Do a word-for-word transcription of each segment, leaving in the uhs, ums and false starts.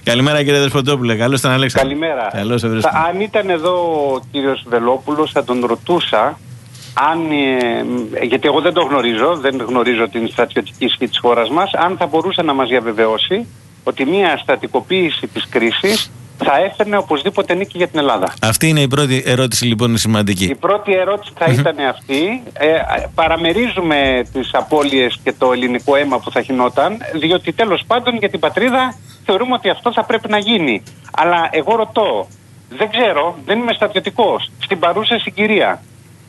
Καλημέρα κύριε Δεσποτόπουλε, καλώς τον Αλέξανδρο. Καλημέρα. Καλώς θα, αν ήταν εδώ ο κύριος Βελόπουλος θα τον ρωτούσα αν, ε, γιατί εγώ δεν το γνωρίζω, δεν γνωρίζω την στρατιωτική ισχύ της χώρας μας, αν θα μπορούσε να μας διαβεβαιώσει ότι μια στρατικοποίηση της κρίσης θα έφερνε οπωσδήποτε νίκη για την Ελλάδα. Αυτή είναι η πρώτη ερώτηση, λοιπόν, είναι σημαντική. Η πρώτη ερώτηση θα ήταν αυτή. Ε, παραμερίζουμε τις απώλειες και το ελληνικό αίμα που θα χυνόταν, διότι τέλος πάντων για την πατρίδα θεωρούμε ότι αυτό θα πρέπει να γίνει. Αλλά εγώ ρωτώ, δεν ξέρω, δεν είμαι στρατιωτικός, στην παρούσα συγκυρία,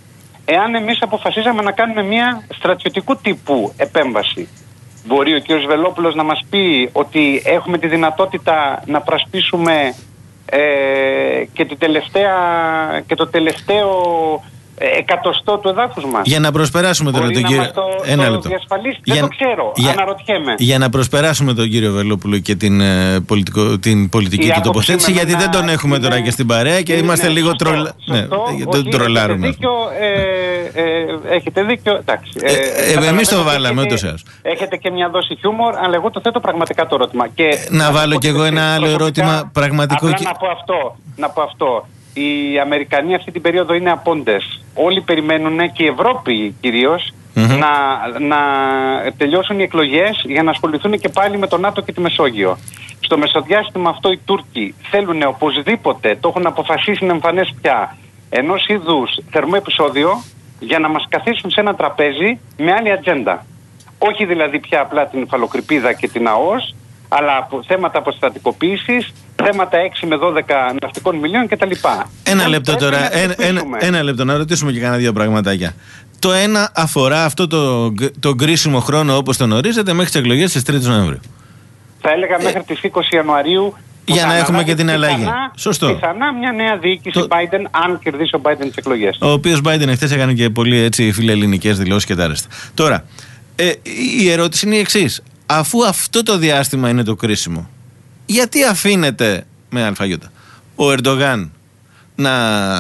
εάν εμείς αποφασίζαμε να κάνουμε μια στρατιωτικού τύπου επέμβαση, μπορεί ο κ. Βελόπουλος να μας πει ότι έχουμε τη δυνατότητα να πρασπίσουμε ε, και, την τελευταία, και το τελευταίο εκατοστό του εδάφους μας? Για να προσπεράσουμε τώρα τον κύριο. Το, Ένα το λεπτό. διασφαλίσει, για... δεν το ξέρω, για... αναρωτιέμαι. Για να προσπεράσουμε τον κύριο Βελόπουλο και την, ε, πολιτικο... την πολιτική του τοποθέτηση, γιατί δεν τον έχουμε είναι... τώρα και στην παρέα και είναι... είμαστε λίγο τρολ... ναι, δεν τρολάρουμε. Έχετε δίκιο, ε, ε, έχετε δίκιο, εντάξει. Ε, ε, ε, εμείς το βάλαμε ούτως ή άλλως. Έχετε και μια δόση χιούμορ, αλλά εγώ το θέτω πραγματικά το ερώτημα. Και να βάλω κι εγώ ένα άλλο ερώτημα πραγματικό. Απλά να πω αυτό, να πω αυτό. Οι Αμερικανοί αυτή την περίοδο είναι απόντες. Όλοι περιμένουν, και η Ευρώπη κυρίως, mm-hmm. να, να τελειώσουν οι εκλογές για να ασχοληθούν και πάλι με το ΝΑΤΟ και τη Μεσόγειο. Στο μεσοδιάστημα αυτό οι Τούρκοι θέλουν οπωσδήποτε, το έχουν αποφασίσει, να εμφανές πια, ενός είδους θερμό επεισόδιο για να μας καθίσουν σε ένα τραπέζι με άλλη ατζέντα. Όχι δηλαδή πια απλά την υφαλοκρηπίδα και την ΑΟΣ, αλλά από θέματα αποστρατικοποίησης, θέματα έξι με δώδεκα ναυτικών μιλίων κτλ. Ένα λεπτό τώρα, ένα, ένα, ένα λεπτό να ρωτήσουμε και κανένα δύο πραγματάκια. Το ένα αφορά αυτό το, το κρίσιμο χρόνο, όπως τον ορίζετε, μέχρι τις εκλογές της τρίτης Νοεμβρίου. Θα έλεγα ε, μέχρι τις είκοσι Ιανουαρίου. Για να έχουμε και την αλλαγή. Πιθανά, Σωστό. Πιθανά μια νέα διοίκηση το... Biden, αν κερδίσει ο Biden τις εκλογές. Ο οποίος Biden εχθές έκανε και πολύ έτσι φιλελληνικές δηλώσεις και τα άρεστα. Τώρα, ε, η ερώτηση είναι η εξής. Αφού αυτό το διάστημα είναι το κρίσιμο, γιατί αφήνεται με αλφαγιώτα ο Ερντογάν να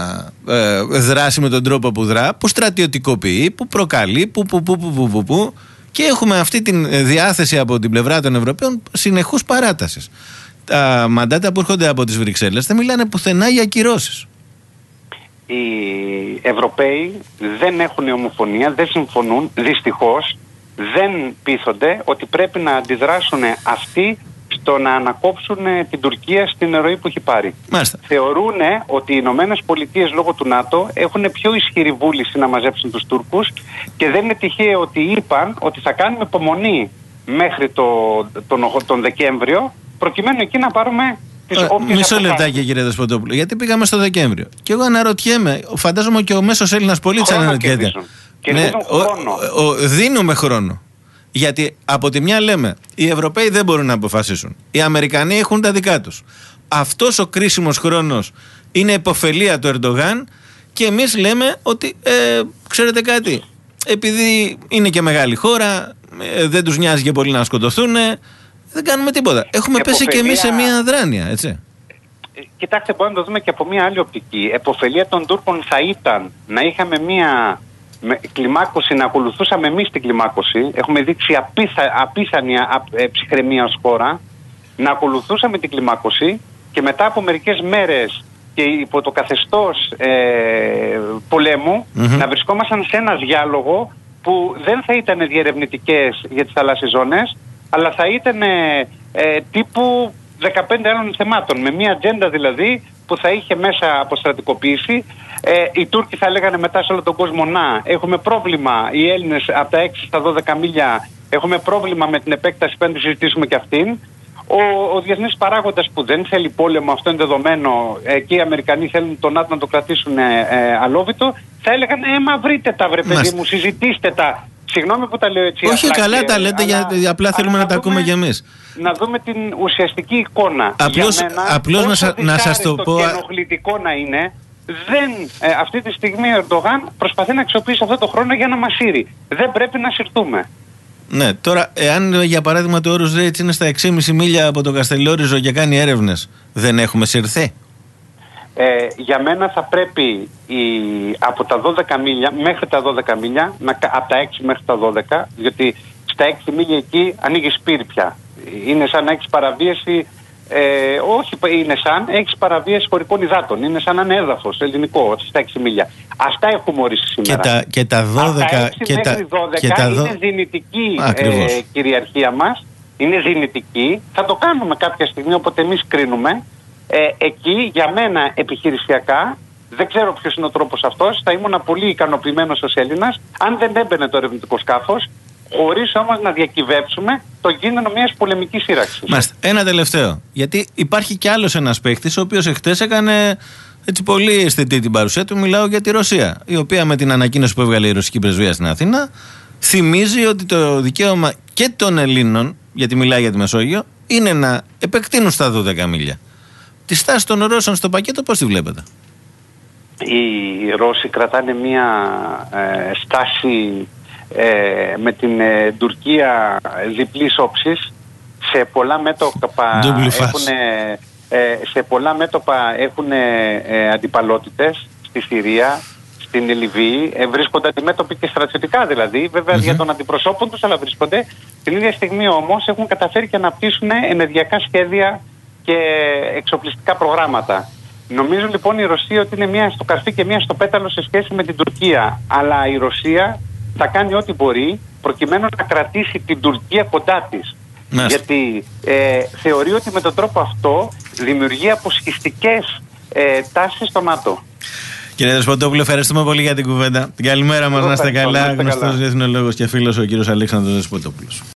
ε, δράσει με τον τρόπο που δρά, που στρατιωτικοποιεί, που προκαλεί, που που που που που που, που και έχουμε αυτή τη διάθεση από την πλευρά των Ευρωπαίων συνεχούς παράτασης. Τα μαντάτα που έρχονται από τις Βρυξέλλες δεν μιλάνε πουθενά για κυρώσεις. Οι Ευρωπαίοι δεν έχουν ομοφωνία, δεν συμφωνούν, δυστυχώς δεν πείθονται ότι πρέπει να αντιδράσουν αυτοί στο να ανακόψουν την Τουρκία στην ροή που έχει πάρει. Μάλιστα. Θεωρούν ότι οι Ηνωμένες Πολιτείες λόγω του ΝΑΤΟ έχουν πιο ισχυρή βούληση να μαζέψουν τους Τούρκους και δεν είναι τυχαίο ότι είπαν ότι θα κάνουμε υπομονή μέχρι το, τον, τον Δεκέμβριο προκειμένου εκεί να πάρουμε τις όποιες. Μισό λεπτάκι κύριε Δεσποτόπουλο, γιατί πήγαμε στο Δεκέμβριο. Και εγώ αναρωτιέμαι, φαντάζομαι και ο μέσος Έλληνας πολίτης αναρωτιέται. Ναι, ο, ο, ο, δίνουμε χρόνο. Γιατί από τη μια λέμε οι Ευρωπαίοι δεν μπορούν να αποφασίσουν, οι Αμερικανοί έχουν τα δικά τους. Αυτός ο κρίσιμος χρόνος είναι υποφελία του Ερντογάν και εμείς λέμε ότι ε, ξέρετε κάτι, επειδή είναι και μεγάλη χώρα, ε, δεν τους νοιάζει και πολύ να σκοτωθούν, ε, δεν κάνουμε τίποτα. Έχουμε εποφελία... πέσει και εμείς σε μια αδράνεια, έτσι. Κοιτάξτε, μπορούμε να το δούμε και από μια άλλη οπτική. Εποφελία των Τούρκων θα ήταν να είχαμε μια με κλιμάκωση, να ακολουθούσαμε εμείς την κλιμάκωση. Έχουμε δείξει απίθα, απίθανη α, ε, ψυχραιμία ως χώρα. Να ακολουθούσαμε την κλιμάκωση και μετά από μερικές μέρες και υπό το καθεστώς ε, πολέμου mm-hmm. να βρισκόμασταν σε ένα διάλογο που δεν θα ήταν διερευνητικές για τις θαλάσσιες ζώνες, αλλά θα ήταν ε, ε, τύπου δεκαπέντε άλλων θεμάτων, με μια ατζέντα δηλαδή που θα είχε μέσα αποστρατικοποίηση. Ε, οι Τούρκοι θα λέγανε μετά σε όλο τον κόσμο να έχουμε πρόβλημα, οι Έλληνες από τα έξι στα δώδεκα μίλια έχουμε πρόβλημα με την επέκταση, πρέπει να συζητήσουμε και αυτήν. Ο, ο διεθνής παράγοντας που δεν θέλει πόλεμο, αυτό είναι δεδομένο, ε, και οι Αμερικανοί θέλουν τον ΝΑΤΟ να το κρατήσουν ε, ε, αλόβητο, θα έλεγαν ε, μα βρείτε τα βρε παιδί μου, συζητήστε τα. Συγγνώμη που τα λέω έτσι. Όχι απλά καλά και, τα λέτε, αλλά, για, απλά θέλουμε να, να τα δούμε, ακούμε κι εμείς. Να δούμε την ουσιαστική εικόνα. Απλώς, για μένα, απλώς όσο να, να σας το πω... και ενοχλητικό να είναι, δεν, ε, αυτή τη στιγμή ο Ερντογάν προσπαθεί να αξιοποιήσει αυτό το χρόνο για να μας σύρει. Δεν πρέπει να συρθούμε. Ναι, τώρα, εάν για παράδειγμα το όρος Ρέιτς είναι στα έξι κόμμα πέντε μίλια από το Καστελόριζο και κάνει έρευνες, δεν έχουμε συρθεί? Ε, για μένα θα πρέπει η, από τα δώδεκα μίλια μέχρι τα δώδεκα μίλια, να, από τα έξι μέχρι τα δώδεκα, διότι στα έξι μίλια εκεί ανοίγει σπίρ πια. Είναι σαν να έχεις παραβίαση Ε, όχι, είναι σαν έχεις παραβίαση χωρικών υδάτων. Είναι σαν να είναι έδαφος ελληνικό στα έξι μίλια. Αυτά έχουμε ορίσει σήμερα. Και τα, και τα δώδεκα. Από τα έξι μέχρι δώδεκα και τα δω... είναι δυνητική ε, κυριαρχία μας. Είναι δυνητική. Θα το κάνουμε κάποια στιγμή όποτε εμείς κρίνουμε. Ε, εκεί για μένα επιχειρησιακά, δεν ξέρω ποιος είναι ο τρόπος αυτός, θα ήμουν πολύ ικανοποιημένος ως Έλληνας αν δεν έμπαινε το ερευνητικό σκάφος, χωρίς όμως να διακυβεύσουμε το κίνδυνο μιας πολεμικής σύραξης. Μάλιστα. Ένα τελευταίο. Γιατί υπάρχει κι άλλος ένας παίκτης, ο οποίος εχθές έκανε έτσι πολύ αισθητή την παρουσία του. Μιλάω για τη Ρωσία, η οποία με την ανακοίνωση που έβγαλε η ρωσική πρεσβεία στην Αθήνα θυμίζει ότι το δικαίωμα και των Ελλήνων, γιατί μιλάει για τη Μεσόγειο, είναι να επεκτείνουν στα δώδεκα μίλια. Τη στάση των Ρώσων στο πακέτο πώς τη βλέπετε? Οι Ρώσοι κρατάνε μια ε, στάση ε, με την ε, Τουρκία διπλής όψης. Σε πολλά μέτωπα έχουν, ε, σε πολλά μέτωπα έχουν ε, αντιπαλότητες στη Συρία, στην Λιβύη. Ε, βρίσκονται αντιμέτωποι και στρατιωτικά δηλαδή, βέβαια mm-hmm. για τον αντιπροσώπο τους, αλλά βρίσκονται. Την ίδια στιγμή όμως έχουν καταφέρει και να αναπτύσσουν ενεργειακά σχέδια και εξοπλιστικά προγράμματα. Νομίζω λοιπόν η Ρωσία ότι είναι μία στο καρφί και μία στο πέταλο σε σχέση με την Τουρκία. Αλλά η Ρωσία θα κάνει ό,τι μπορεί προκειμένου να κρατήσει την Τουρκία κοντά της. Γιατί ε, θεωρεί ότι με τον τρόπο αυτό δημιουργεί αποσχιστικές ε, τάσεις στο ΝΑΤΟ. Κύριε Δεσποτόπουλο, ευχαριστούμε πολύ για την κουβέντα. Την καλημέρα μας, να είστε καλά. Γνωστός διεθνολόγος και φίλος ο κύριος Αλέξανδρος Δεσποτόπουλος.